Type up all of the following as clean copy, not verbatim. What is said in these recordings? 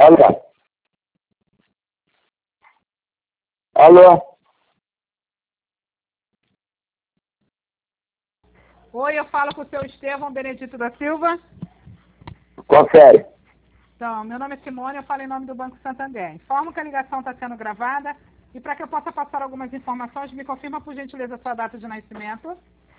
Alô? Alô? Oi, eu falo com o seu Estevão Benedito da Silva. Confere. Então, meu nome é Simone, eu falo em nome do Banco Santander. Informo que a ligação está sendo gravada e para que eu possa passar algumas informações, me confirma por gentileza a sua data de nascimento,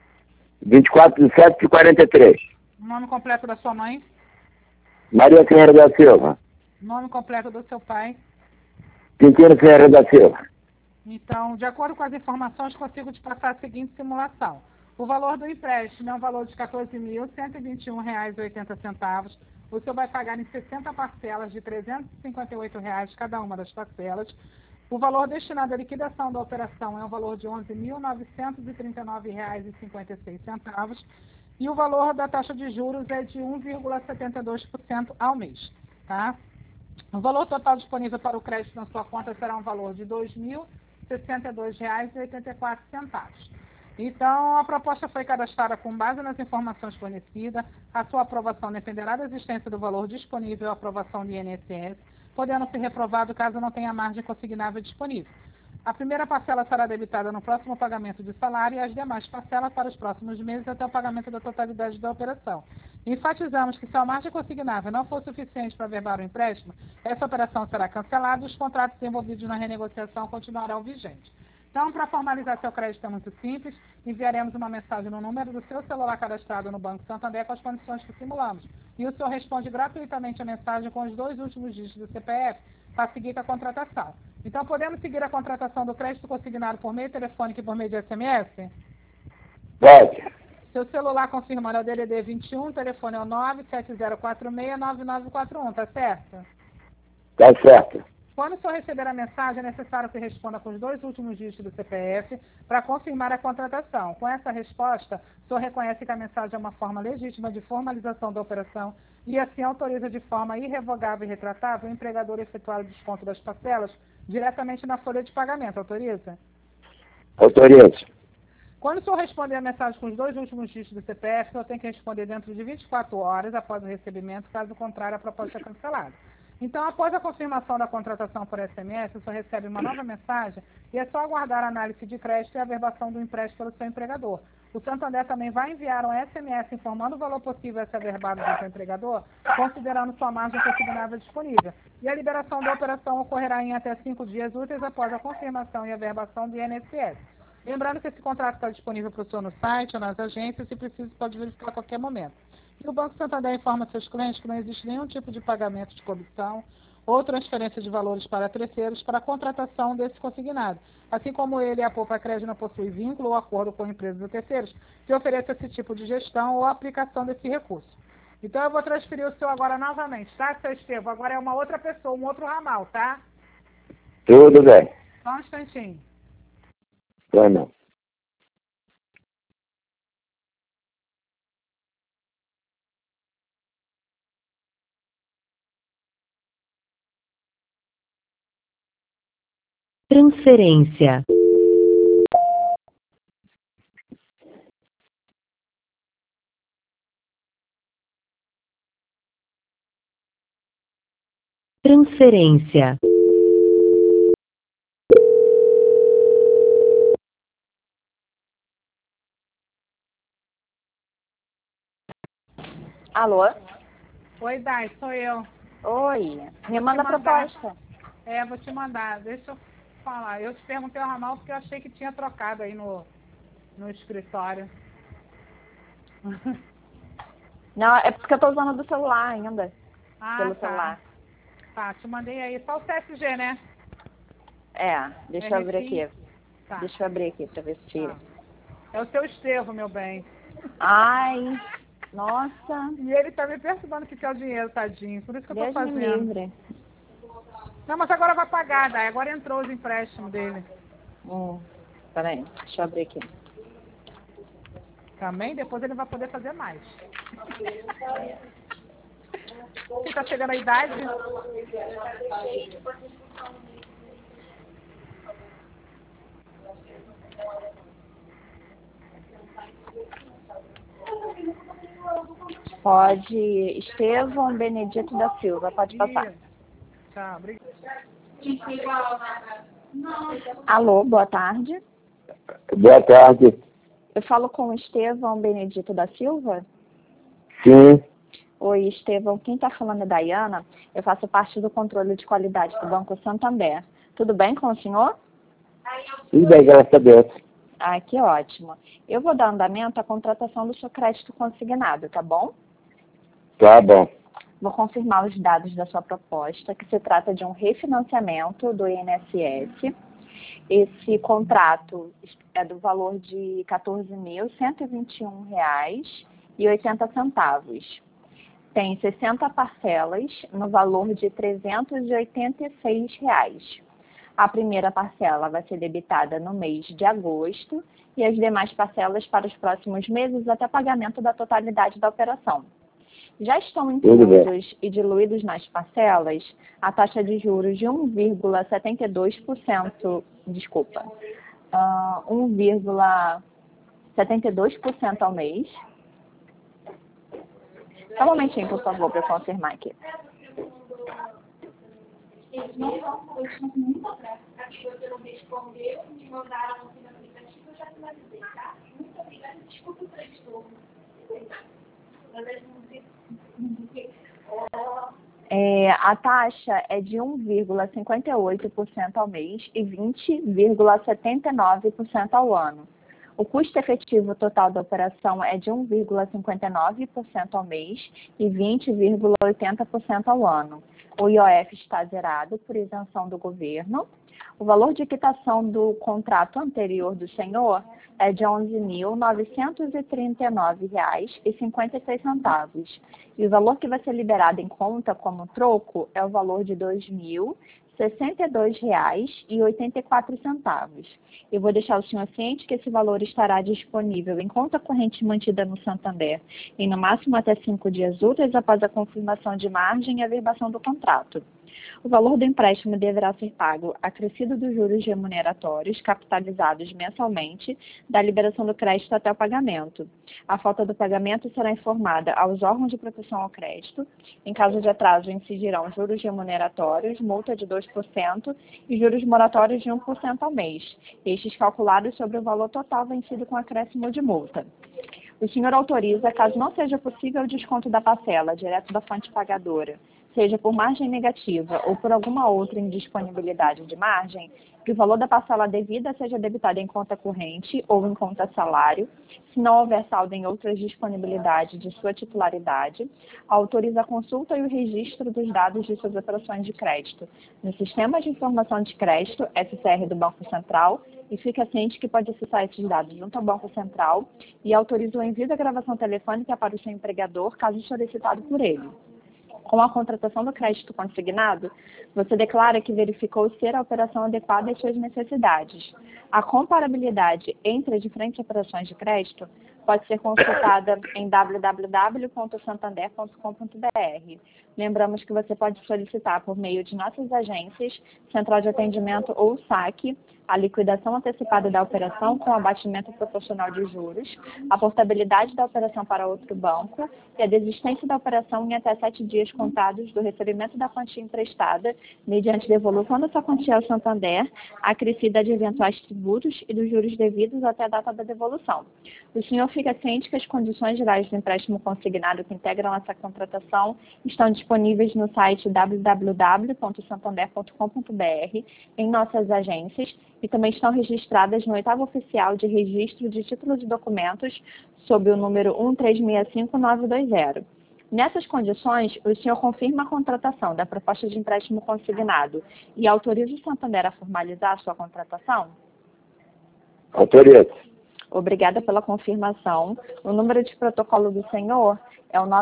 24/7/43. o nome completo da sua mãe, Maria Ferreira da Silva. o nome completo do seu pai. Quintino Ferreira da Silva. Então, de acordo com as informações, consigo te passar a seguinte simulação. O valor do empréstimo é um valor de R$ 14.121,80. O senhor vai pagar em 60 parcelas de R$ 358 cada uma das parcelas. O valor destinado à liquidação da operação é um valor de R$ 11.939,56. E o valor da taxa de juros é de 1,72% ao mês. Tá? O valor total disponível para o crédito na sua conta será um valor de R$ 2.062,84. Então, a proposta foi cadastrada com base nas informações fornecidas. A sua aprovação dependerá da existência do valor disponível à aprovação do INSS, podendo ser reprovado caso não tenha margem consignável disponível. A primeira parcela será debitada no próximo pagamento de salário e as demais parcelas para os próximos meses até o pagamento da totalidade da operação. Enfatizamos que se a margem consignável não for suficiente para averbar o empréstimo, essa operação será cancelada e os contratos envolvidos na renegociação continuarão vigentes. Então, para formalizar seu crédito é muito simples, enviaremos uma mensagem no número do seu celular cadastrado no Banco Santander com as condições que simulamos. E o senhor responde gratuitamente a mensagem com os 2 últimos dígitos do CPF para seguir com a contratação. Então, podemos seguir a contratação do crédito consignado por meio telefônico e por meio de SMS? Pode. Seu celular confirmando é o DDD 21, o telefone é o 970469941, tá certo? Tá certo. Quando o senhor receber a mensagem, é necessário que responda com os 2 últimos dígitos do CPF para confirmar a contratação. Com essa resposta, o senhor reconhece que a mensagem é uma forma legítima de formalização da operação e assim autoriza de forma irrevogável e retratável o empregador a efetuar o desconto das parcelas diretamente na folha de pagamento. Autoriza? Autorizo. Quando o senhor responder a mensagem com os 2 últimos dígitos do CPF, o senhor tem que responder dentro de 24 horas após o recebimento, caso contrário, a proposta é cancelada. Então, após a confirmação da contratação por SMS, o senhor recebe uma nova mensagem e é só aguardar a análise de crédito e a averbação do empréstimo pelo seu empregador. O Santander também vai enviar um SMS informando o valor possível a ser averbado do seu empregador, considerando sua margem consignável disponível. E a liberação da operação ocorrerá em até 5 dias úteis após a confirmação e averbação do INSS. Lembrando que esse contrato está disponível para o senhor no site ou nas agências, se preciso pode verificar a qualquer momento. E o Banco Santander informa seus clientes que não existe nenhum tipo de pagamento de comissão ou transferência de valores para terceiros para a contratação desse consignado. Assim como ele, a Poupa Crédito não possui vínculo ou acordo com empresas ou terceiros que ofereça esse tipo de gestão ou aplicação desse recurso. Então eu vou transferir o seu agora novamente, tá, seu Estevão? Agora é uma outra pessoa, um outro ramal, tá? Tudo bem. Só um instantinho. Tá não. Transferência. Transferência. Alô? Oi, Dai, sou eu. Oi, me manda a proposta. Vou te mandar. Deixa eu falar. Eu te perguntei o ramal porque eu achei que tinha trocado aí no escritório. Não, é porque eu tô usando do celular ainda. Pelo Tá. celular. Tá, te mandei aí. Só o CSG, né? É, deixa eu abrir aqui. Tá. Deixa eu abrir aqui pra ver se tira. É o seu Estevão, meu bem. Ai, nossa. E ele tá me perturbando que quer o dinheiro, tadinho. Por isso que eu tô Deus me fazendo. livre. Não, mas agora vai pagar, Dai. Agora entrou os empréstimos dele. Peraí, deixa eu abrir aqui. Também, depois ele vai poder fazer mais. Você tá chegando a idade? Pode, Estevão Benedito da Silva, pode passar. Tchau, obrigada. Alô, boa tarde. Boa tarde. Eu falo com o Estevão Benedito da Silva. Sim, Oi, Estevão. Quem está falando é Dayana. Eu faço parte do controle de qualidade do Banco Santander. Tudo bem com o senhor? tudo bem, graças a Deus. Ah, que ótimo. Eu vou dar andamento à contratação do seu crédito consignado, tá bom? Tá bom. Vou confirmar os dados da sua proposta, que se trata de um refinanciamento do INSS. Esse contrato é do valor de R$ 14.121,80. Tem 60 parcelas no valor de R$ 386. A primeira parcela vai ser debitada no mês de agosto e as demais parcelas para os próximos meses até pagamento da totalidade da operação. Já estão incluídos e diluídos nas parcelas a taxa de juros de 1,72%, 1,72% ao mês. Só um momentinho, por favor, para eu confirmar aqui. A taxa é de 1,58% ao mês e 20,79% ao ano. O custo efetivo total da operação é de 1,59% ao mês e 20,80% ao ano. O IOF está zerado por isenção do governo. O valor de quitação do contrato anterior do senhor é de R$ 11.939,56. E o valor que vai ser liberado em conta como troco é o valor de R$ 2.062,84. Eu vou deixar o senhor ciente que esse valor estará disponível em conta corrente mantida no Santander em no máximo até 5 dias úteis após a confirmação de margem e averbação do contrato. O valor do empréstimo deverá ser pago acrescido dos juros remuneratórios capitalizados mensalmente da liberação do crédito até o pagamento. A falta do pagamento será informada aos órgãos de proteção ao crédito. Em caso de atraso, incidirão juros remuneratórios, multa de 2% e juros moratórios de 1% ao mês, estes calculados sobre o valor total vencido com acréscimo de multa. O senhor autoriza, caso não seja possível o desconto da parcela direto da fonte pagadora, seja por margem negativa ou por alguma outra indisponibilidade de margem, que o valor da parcela devida seja debitado em conta corrente ou em conta salário, se não houver saldo em outras disponibilidades de sua titularidade, autoriza a consulta e o registro dos dados de suas operações de crédito no Sistema de Informação de Crédito, SCR do Banco Central, e fica ciente que pode acessar esses dados junto ao Banco Central e autoriza o envio da gravação telefônica para o seu empregador, caso solicitado por ele. Com a contratação do crédito consignado, você declara que verificou ser a operação adequada às suas necessidades. A comparabilidade entre as diferentes operações de crédito pode ser consultada em www.santander.com.br. Lembramos que você pode solicitar por meio de nossas agências, Central de Atendimento ou SAC, a liquidação antecipada da operação com abatimento proporcional de juros, a portabilidade da operação para outro banco e a desistência da operação em até 7 dias contados do recebimento da quantia emprestada, mediante devolução da sua quantia ao Santander, acrescida de eventuais tributos e dos juros devidos até a data da devolução. O senhor fica ciente que as condições gerais do empréstimo consignado que integram essa contratação estão disponíveis no site www.santander.com.br, em nossas agências, e também estão registradas no 8º Oficial de Registro de Títulos e Documentos, sob o número 1365920. Nessas condições, o senhor confirma a contratação da proposta de empréstimo consignado e autoriza o Santander a formalizar a sua contratação? Autorizo. Obrigada pela confirmação. O número de protocolo do senhor é o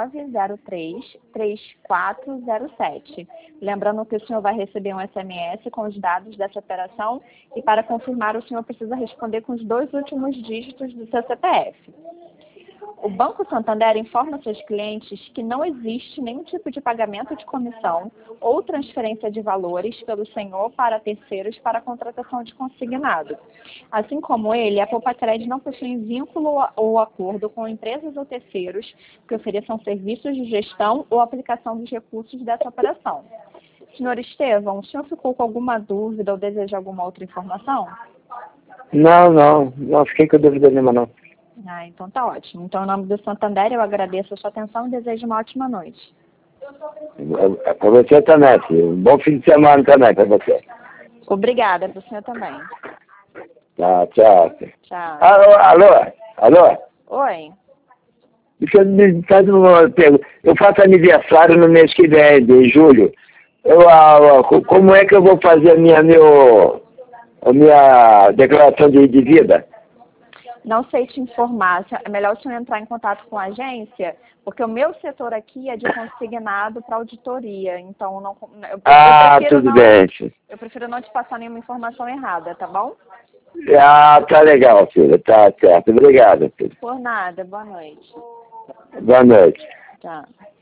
9903-3407. Lembrando que o senhor vai receber um SMS com os dados dessa operação e, para confirmar, o senhor precisa responder com os 2 últimos dígitos do seu CPF. O Banco Santander informa seus clientes que não existe nenhum tipo de pagamento de comissão ou transferência de valores pelo senhor para terceiros para a contratação de consignado. Assim como ele, a Poupacred não possui vínculo ou acordo com empresas ou terceiros que ofereçam serviços de gestão ou aplicação dos recursos dessa operação. Senhor Estevão, o senhor ficou com alguma dúvida ou deseja alguma outra informação? Não fiquei com dúvida nenhuma, não. Ah, então tá ótimo. Então, em nome do Santander, eu agradeço a sua atenção e desejo uma ótima noite. Para você também, filho. Um bom fim de semana também para você. Obrigada, para o senhor também. Tá, tchau. Tchau. Alô? Oi. Deixa eu me fazer uma pergunta. Eu faço aniversário no mês que vem, de julho. Como é que eu vou fazer a minha declaração de vida? Não sei te informar. É melhor o senhor entrar em contato com a agência, porque o meu setor aqui é de consignado para auditoria. Então, eu prefiro tudo bem. Eu prefiro não te passar nenhuma informação errada, tá bom? Tá legal, filha. Tá certo. Obrigado, filho. Por nada. Boa noite. Boa noite. Tchau.